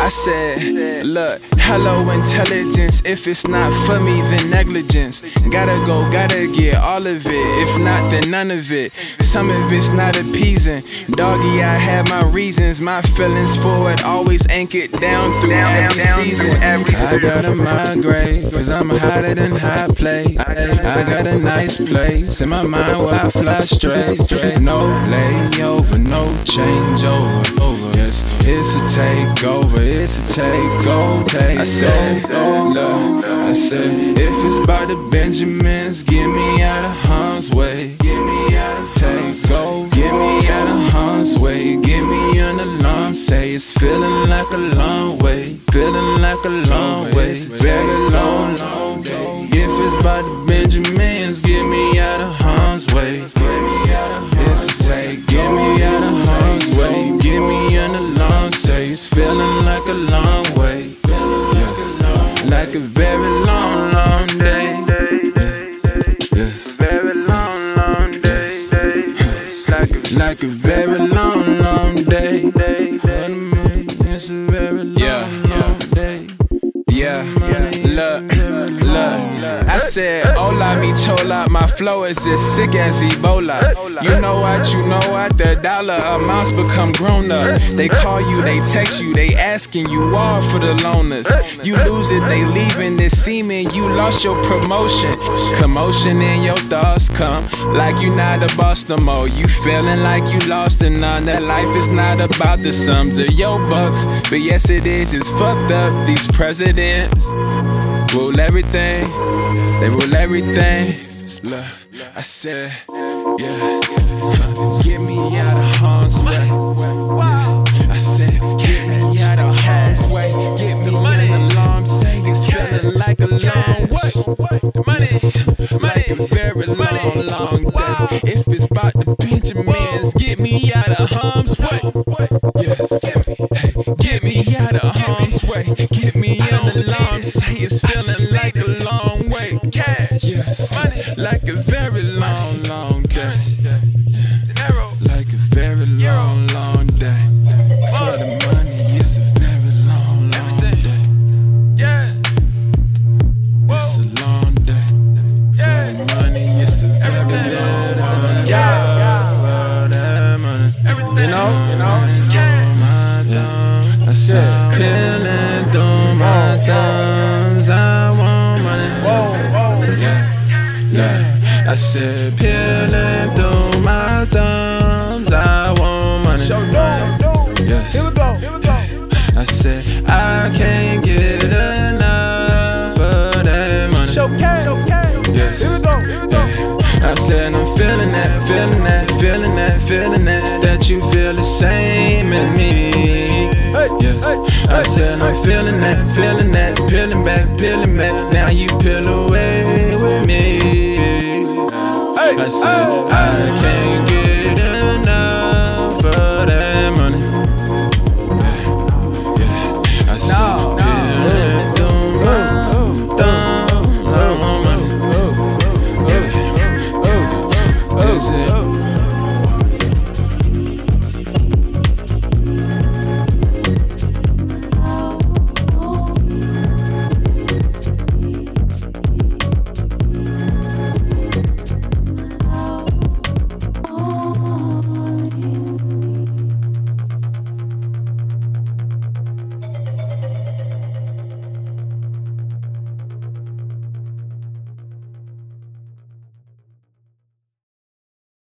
I said, look, hello intelligence. If it's not for me, then negligence. Gotta go, gotta get all of it. If not, then none of it. Some of it's not appeasing. Doggy, I have my reasons. My feelings for it always anchored down through every season. I gotta migrate, cause I'm hotter than hot plate. I got a nice place in my mind where I fly straight. No layover, no changeover. Yes, it's a takeover, it's a takeover. I said, look, I said, if it's about the Benjamins, get me out of harm's way. Get me out of takeover, get me out of harm's way. Give me an alarm, say it's feeling like a long way. Feeling like a long way, very long, long day. If it's about the Benjamins, get me out of harm's way. It's a take, get me out of harm's way. Give me an alarm, say it's feeling like a long way. Yes. Like a very long, long day. Yes. Very long, long day. Like a very long, long day. It's a very long, long day. Yeah, look. I said, hola, mi chola. My flow is as sick as Ebola. You know what, the dollar amounts become grown up. They call you, they text you, they asking you all for the loaners. You lose it, they leaving it seeming you lost your promotion. Commotion in your thoughts come like you not a boss no more. You feeling like you lost and none. That life is not about the sums of your bucks, but yes it is, it's fucked up. These presidents rule everything, they rule everything. I said, yes, get me out of harm's way. I said, get me out of harm's way. Get me an alarm, say it's feeling like a long way. Like a very long, long day. If it's about the Benjamins, get me out of harm's way. Yes, get me out of harm's way. Get me an alarm, say it's feeling like a long way. Yes, like a very long, long day. Like a very long, long day. For the money, it's a very long, long day. It's a long day. For the money, it's a very long, long day. For the money, you know. I said, peeling through my thumbs, I want money. Yeah. I said, peeling through my thumbs, I want money. Yes. Here we go. I said, I can't get enough of that money. Yes. Here we go. I said, I'm feeling that, feeling that, feeling that, feeling that, that you feel the same as me. Yes. I said, I'm feeling that, feeling that, peeling back, now you peel away with me. I said, I can't